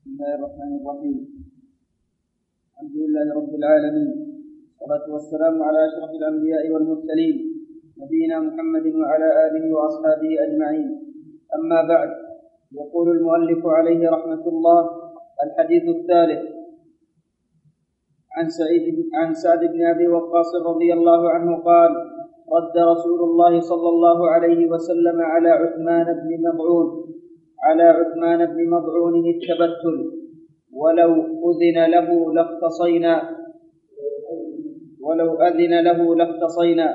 بسم الله الرحمن الرحيم. الحمد لله رب العالمين، والصلاة والسلام على أشرف الأنبياء والمرسلين نبينا محمد وعلى آله وأصحابه أجمعين. أما بعد، يقول المؤلف عليه رحمة الله: الحديث الثالث عن سعد بن أبي وقاص رضي الله عنه قال: رد رسول الله صلى الله عليه وسلم على عثمان بن مضعون التبتل، ولو أذن له لاختصينا.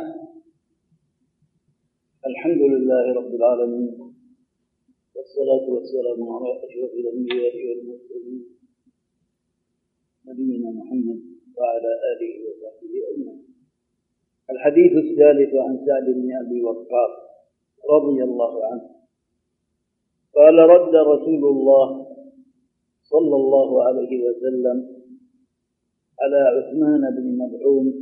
الحمد لله رب العالمين، والصلاة والسلام على أشرف الأنبياء والمرسلين نبينا محمد وعلى آله وصحبه أجمعين. الحديث الثالث عن سعد بن أبي وقاص رضي الله عنه قال: رد رسول الله صلى الله عليه وسلم على عثمان بن مضعون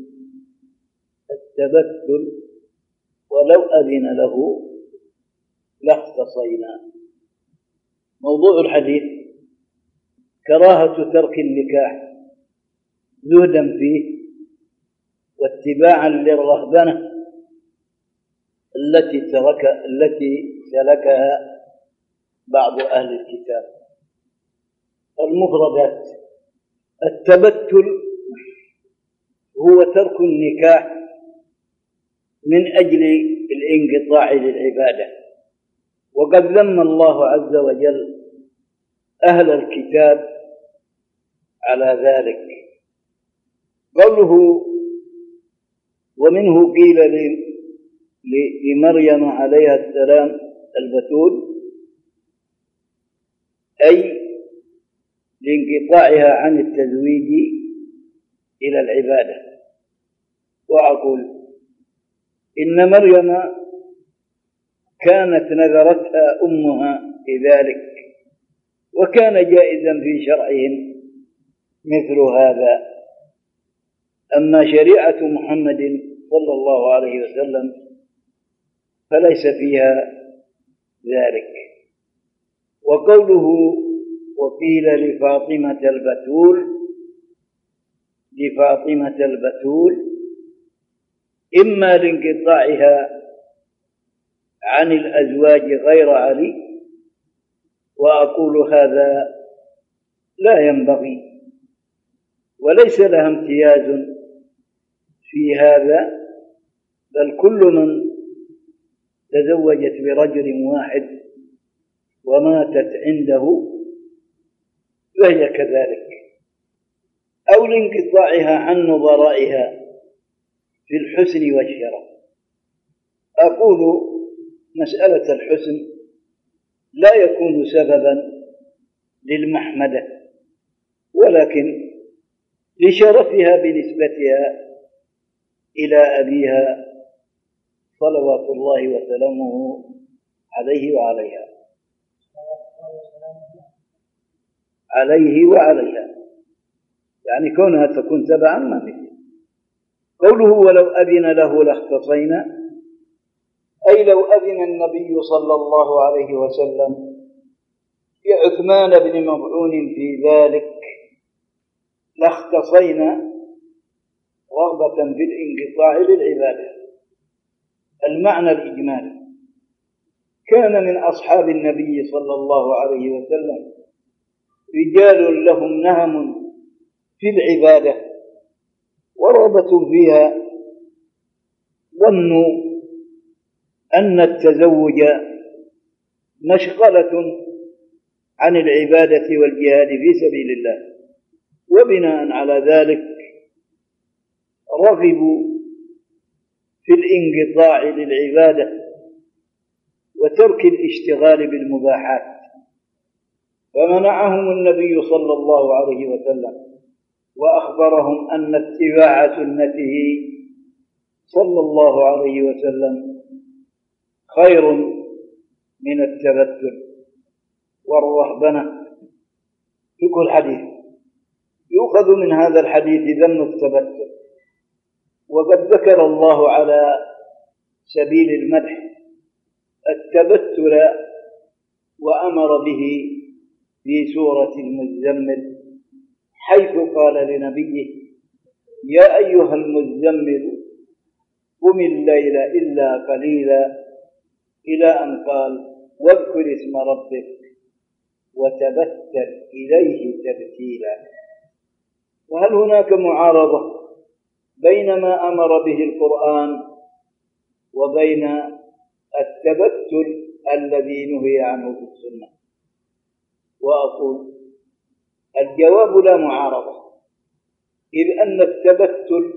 التبتل، ولو أذن له لاختصينا. موضوع الحديث: كراهة ترك النكاح زهدا فيه واتباعا للرهبنة التي سلكها بعض أهل الكتاب. المفردات: التبتل هو ترك النكاح من أجل الانقطاع للعبادة، وقد ذم الله عز وجل أهل الكتاب على ذلك. قوله: ومنه قيل لمريم عليها السلام البتول، أي لانقطاعها عن التزويج إلى العبادة. وأقول إن مريم كانت نذرتها أمها لذلك، وكان جائزا في شرعهم مثل هذا. أما شريعة محمد صلى الله عليه وسلم فليس فيها ذلك. وقوله: وقيل لفاطمة البتول إما لانقطاعها عن الأزواج غير علي، وأقول هذا لا ينبغي، وليس لها امتياز في هذا، بل كل من تزوجت برجل واحد وماتت عنده فهي كذلك، أو لانقطاعها عن نظرائها في الحسن والشرف. أقول مسألة الحسن لا يكون سببا للمحمدة، ولكن لشرفها بنسبتها إلى أبيها صلوات الله وسلامه عليه وعليها. يعني كونها تكون تبعا ما فيه. قوله: ولو أذن له لاختصينا، أي لو أذن النبي صلى الله عليه وسلم لعثمان بن مضعون في ذلك لاختصينا، رغبة في الانقطاع للعبادة. المعنى الإجمالي: كان من أصحاب النبي صلى الله عليه وسلم رجال لهم نهم في العبادة ورغبة فيها، ظنوا أن التزوج مشغلة عن العبادة والجهاد في سبيل الله، وبناء على ذلك رغبوا في الانقطاع للعبادة وترك الاشتغال بالمباحات، فمنعهم النبي صلى الله عليه وسلم وأخبرهم أن اتباع سنته صلى الله عليه وسلم خير من التبتل والرهبنة. في كل حديث يؤخذ من هذا الحديث ذم التبتل، وقد ذكر الله على سبيل المدح التبتل وأمر به في سورة المزمل، حيث قال لنبيه: يا أيها المزمل قم الليل إلا قليلا، إلى أن قال: واذكر اسم ربك وتبتل إليه تبتيلا. وهل هناك معارضة بين ما أمر به القرآن وبين التبتل الذي نهي عنه في السنة؟ وأقول: الجواب لا معارضة، إذ أن التبتل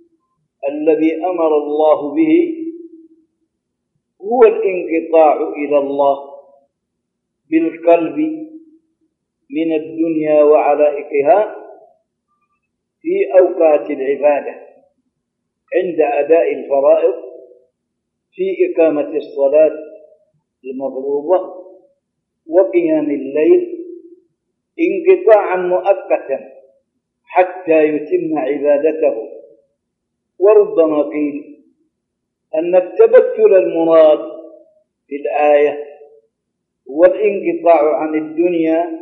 الذي أمر الله به هو الانقطاع إلى الله بالقلب من الدنيا وعلائقها في أوقات العبادة، عند أداء الفرائض، في إقامة الصلاة المفروضة وقيام الليل، انقطاعا مؤقتا حتى يتم عبادته. وربما قيل أن التبتل المراد في الآية هو الانقطاع عن الدنيا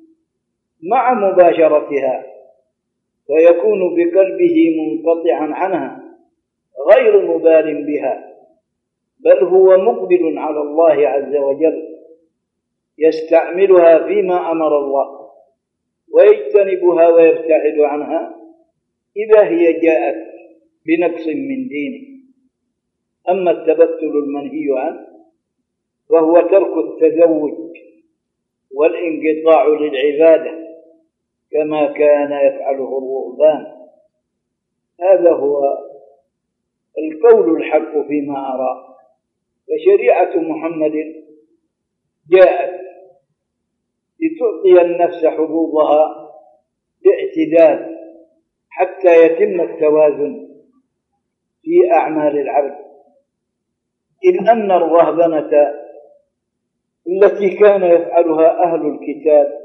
مع مباشرتها، فيكون بقلبه منقطعا عنها غير مبال بها، بل هو مقبل على الله عز وجل، يستعملها فيما أمر الله ويجتنبها ويبتعد عنها إذا هي جاءت بنقص من دينه. أما التبتل المنهي عنه فهو ترك التزوج والانقطاع للعبادة كما كان يفعله الرهبان. هذا هو القول الحق فيما أرى. فشريعة محمد جاءت لتعطي النفس حظوظها باعتدال حتى يتم التوازن في أعمال العبد، إذ أن الرهبنة التي كان يفعلها أهل الكتاب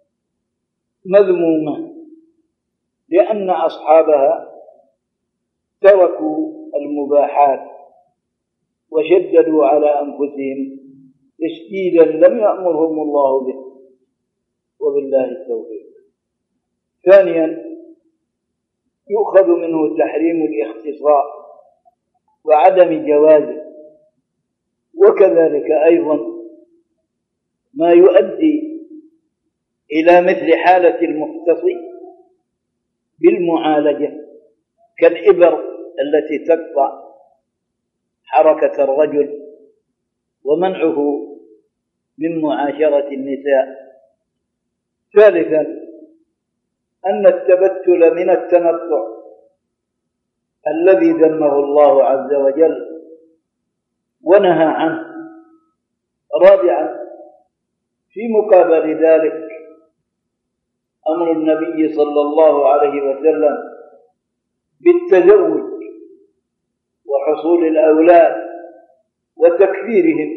مذمومة، لأن أصحابها تركوا المباحات وشددوا على أنفسهم تشديدا لم يأمرهم الله به، وبالله التوفيق. ثانيا، يؤخذ منه تحريم الاختصاء وعدم جوازه، وكذلك أيضا ما يؤدي إلى مثل حالة المختص بالمعالجة، كالإبر التي تقطع حركة الرجل ومنعه من معاشرة النساء. ثالثا، أن التبتل من التنطع الذي ذمه الله عز وجل ونهى عنه. رابعا، في مقابل ذلك أمر النبي صلى الله عليه وسلم بالتزوج وحصول الأولاد وتكثيرهم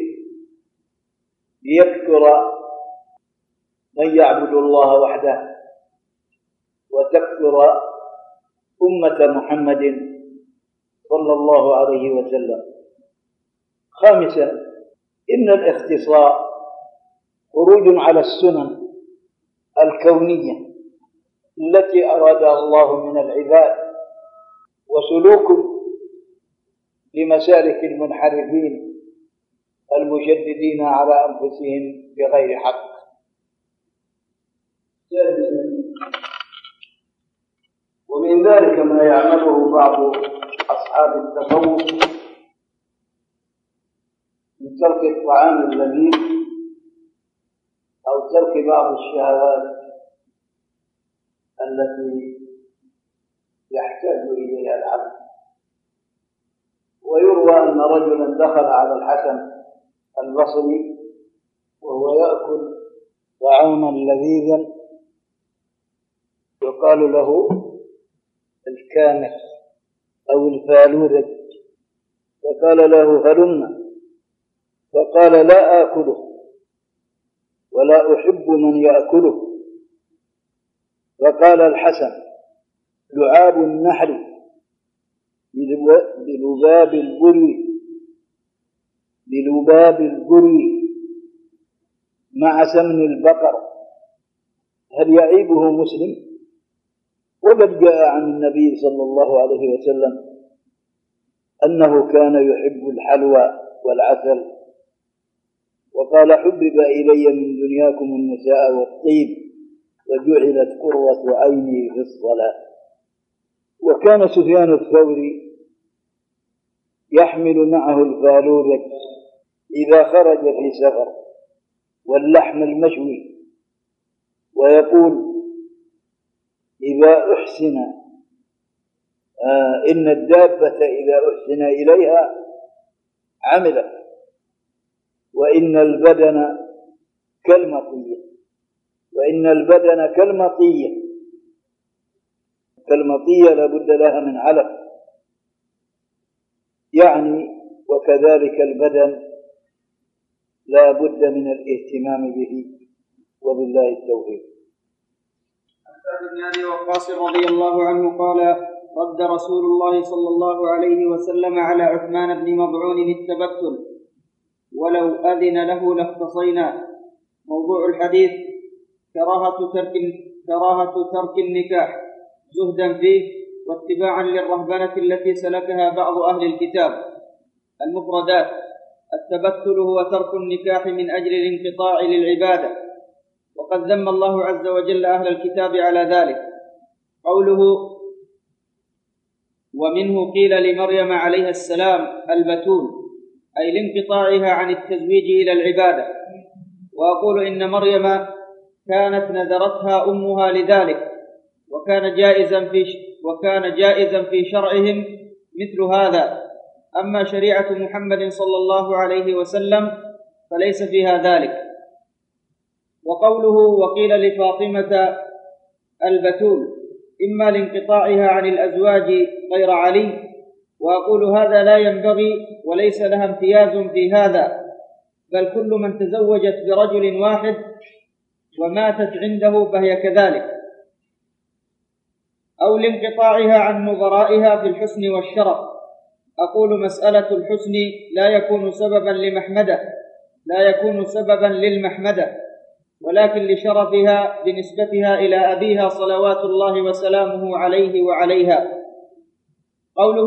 ليكثر من يعبد الله وحده وتكثر أمة محمد صلى الله عليه وسلم. خامسا، إن الاختصاء خروج على السنن الكونية التي أرادها الله من العباد، وسلوك لمسالك المنحرفين المشددين على أنفسهم بغير حق. ومن ذلك ما يعمله بعض أصحاب التصوف من ترك الطعام اللذيذ أو ترك بعض الشهوات التي يحتاج إليها العبد. ويروى أن رجلا دخل على الحسن البصري وهو يأكل طعاما لذيذا يقال له الكامح أو الفالورج، فقال له: هلم. فقال: لا آكله ولا أحب من يأكله. فقال الحسن: لعاب النحل بلباب البري مع سمن البقر هل يعيبه مسلم؟ وقد جاء عن النبي صلى الله عليه وسلم أنه كان يحب الحلوى والعسل، وقال: حبب إلي من دنياكم النساء والطيب وجعلت قرة عيني في الصلاة. وكان سفيان الثوري يحمل معه الفالورة إذا خرج في سفر واللحم المشوي، ويقول: إذا أحسن إن الدابة إذا أحسن إليها عملت، وإن البدن كالمطية لابد لها من علف، يعني وكذلك البدن لا بد من الاهتمام به. وبالله التوفيق. عن سعد بن أبي وقاص رضي الله عنه قال: رد رسول الله صلى الله عليه وسلم على عثمان بن مضعون التبتل ولو أذن له لاختصينا. موضوع الحديث: كراهة ترك النكاح زهدا فيه واتباعا للرهبنة التي سلكها بعض أهل الكتاب. المفردات: التبتل هو ترك النكاح من أجل الانقطاع للعبادة، وقد ذم الله عز وجل أهل الكتاب على ذلك. قوله: ومنه قيل لمريم عليها السلام البتول، أي لانقطاعها عن التزويج إلى العبادة. وأقول إن مريم كانت نذرتها أمها لذلك، وكان جائزا في شرعهم مثل هذا. أما شريعة محمد صلى الله عليه وسلم فليس فيها ذلك. وقوله: وقيل لفاطمة البتول، إما لانقطاعها عن الأزواج غير علي. وأقول هذا لا ينبغي وليس لها امتياز في هذا، بل كل من تزوجت برجل واحد وماتت عنده فهي كذلك، أو لانقطاعها عن نظرائها في الحسن والشرف. أقول مسألة الحسن لا يكون سببا للمحمدة، ولكن لشرفها بنسبتها إلى أبيها صلوات الله وسلامه عليه وعليها. قوله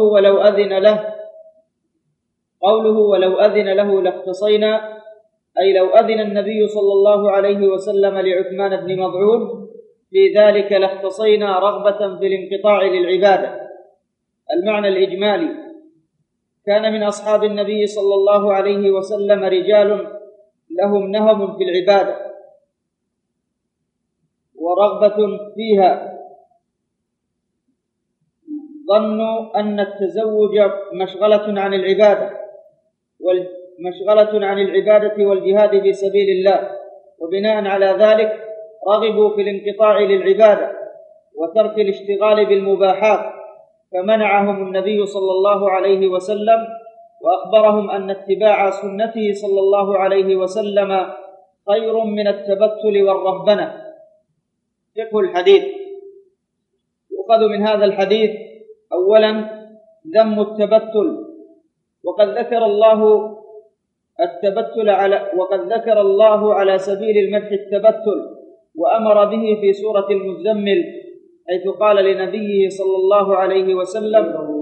ولو أذن له لاختصينا، أي لو أذن النبي صلى الله عليه وسلم لعثمان بن مضعون في ذلك لاختصينا رغبة في الانقطاع للعبادة. المعنى الإجمالي: كان من أصحاب النبي صلى الله عليه وسلم رجال لهم نهم في العبادة ورغبة فيها، ظنوا أن التزوج مشغلة عن العبادة والجهاد في سبيل الله، وبناء على ذلك رغبوا في الانقطاع للعبادة وترك الاشتغال بالمباحات، فمنعهم النبي صلى الله عليه وسلم وأخبرهم أن اتباع سنته صلى الله عليه وسلم خير من التبتل والرهبنة. فقه الحديث: يؤخذ من هذا الحديث أولا ذم التبتل، وقد ذكر الله على سبيل المدح التبتل، وأمر به في سورة المزمل حيث قال لنبيه صلى الله عليه وسلم: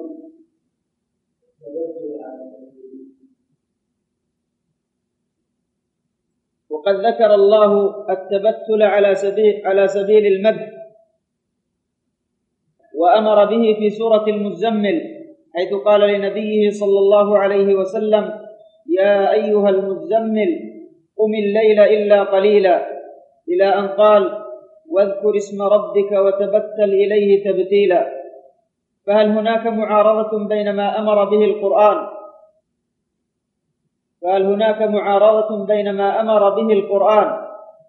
وقد ذكر الله التبتل على سبيل المدح، وأمر به في سورة المزمل حيث قال لنبيه صلى الله عليه وسلم: يا أيها المزمل قم الليل إلا قليلا، إلى أن قال: واذكر اسم ربك وتبتل إليه تبتيلا. فهل هناك معارضة بين ما أمر به القرآن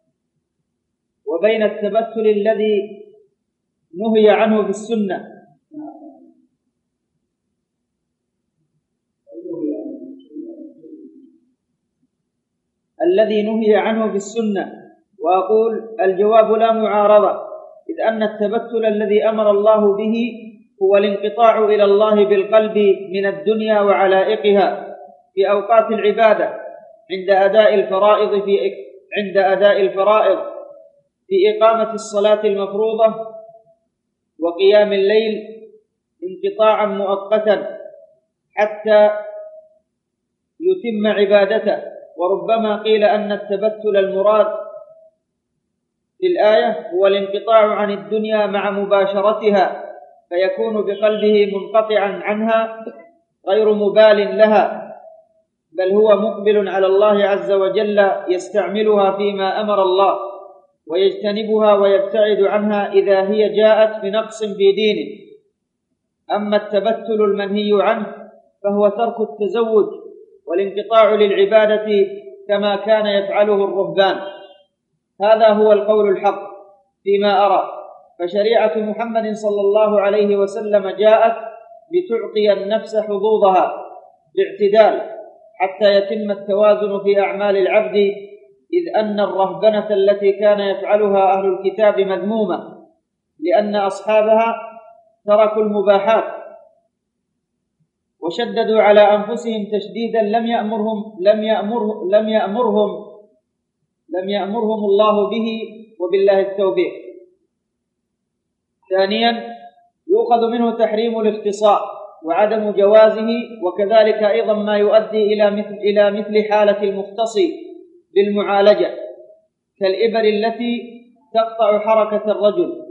وبين التبتل الذي نهي عنه في السنة؟ وأقول الجواب لا معارضة، إذ أن التبتل الذي أمر الله به هو الانقطاع إلى الله بالقلب من الدنيا وعلائقها في أوقات العبادة عند أداء الفرائض في إقامة الصلاة المفروضة وقيام الليل انقطاعا مؤقتا حتى يتم عبادته. وربما قيل أن التبتل المراد في الآية هو الانقطاع عن الدنيا مع مباشرتها، فيكون بقلبه منقطعا عنها غير مبال لها، بل هو مقبل على الله عز وجل يستعملها فيما أمر الله، ويجتنبها ويبتعد عنها إذا هي جاءت بنقص في دينه. أما التبتل المنهي عنه فهو ترك التزوج والانقطاع للعبادة كما كان يفعله الرهبان. هذا هو القول الحق فيما أرى. فشريعة محمد صلى الله عليه وسلم جاءت لتعطي النفس حظوظها باعتدال حتى يتم التوازن في أعمال العبد، إذ أن الرهبنة التي كان يفعلها أهل الكتاب مذمومة، لأن أصحابها تركوا المباحات وشددوا على أنفسهم تشديدا لم يأمرهم الله به، وبالله التوفيق. ثانيا، يؤخذ منه تحريم الاختصاء وعدم جوازه، وكذلك أيضا ما يؤدي إلى مثل حالة المختصي بالمعالجة كالإبر التي تقطع حركة الرجل،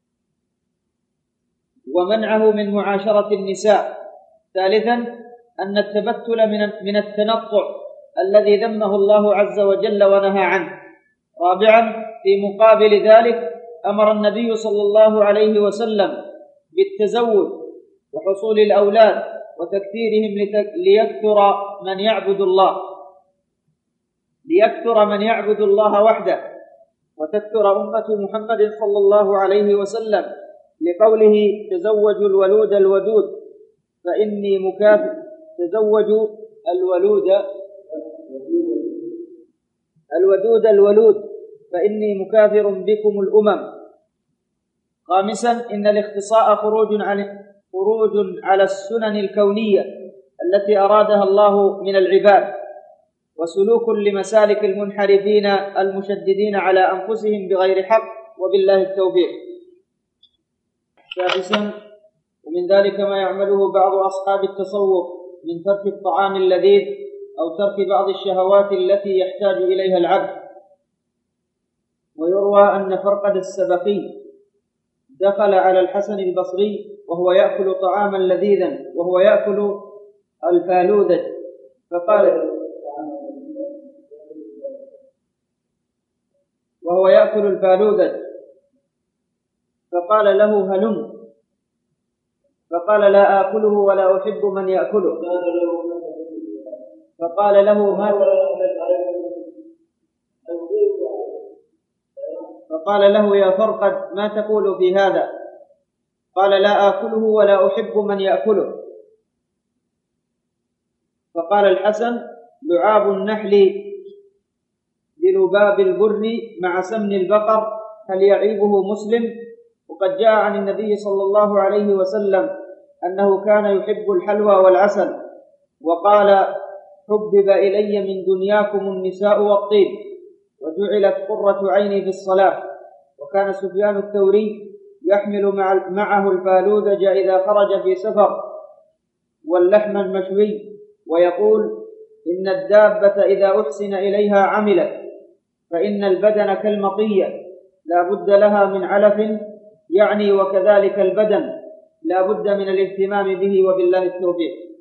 ومنعه من معاشرة النساء. ثالثا، أن التبتل من التنطع الذي ذمه الله عز وجل ونهى عنه. رابعا، في مقابل ذلك أمر النبي صلى الله عليه وسلم بالتزوج وحصول الأولاد وتكثيرهم ليكثر من يعبد الله وحده، وتكثر أمة محمد صلى الله عليه وسلم، لقوله: تزوجوا الولود الودود فإني مكافر بكم الأمم. خامسا، إن الاختصاء خروج على السنن الكونية التي أرادها الله من العباد، وسلوك لمسالك المنحرفين المشددين على أنفسهم بغير حق، وبالله التوفيق. سادسا، ومن ذلك ما يعمله بعض أصحاب التصوف من ترك الطعام اللذيذ أو ترك بعض الشهوات التي يحتاج إليها العبد. ويروى أن فرقد السبقي دخل على الحسن البصري وهو يأكل طعاما لذيذا، وهو يأكل الفالودج، فقال له: هلم. فقال: لا آكله ولا أحب من يأكله. فقال له: يا فرقد، ما تقول في هذا؟ قال: لا آكله ولا أحب من يأكله. فقال الحسن: لعاب النحل بلباب البر مع سمن البقر، هل يعيبه مسلم؟ وقد جاء عن النبي صلى الله عليه وسلم أنه كان يحب الحلوى والعسل، وقال: حبب إلي من دنياكم النساء والطيب، وجعلت قرة عيني في الصلاة. وكان سفيان الثوري يحمل معه الفالودج إذا خرج في سفر واللحم المشوي، ويقول: إن الدابة إذا أحسن إليها عملت، فإن البدن كالمطية لا بد لها من علف، يعني وكذلك البدن لا بد من الاهتمام به، وبالله التوفيق.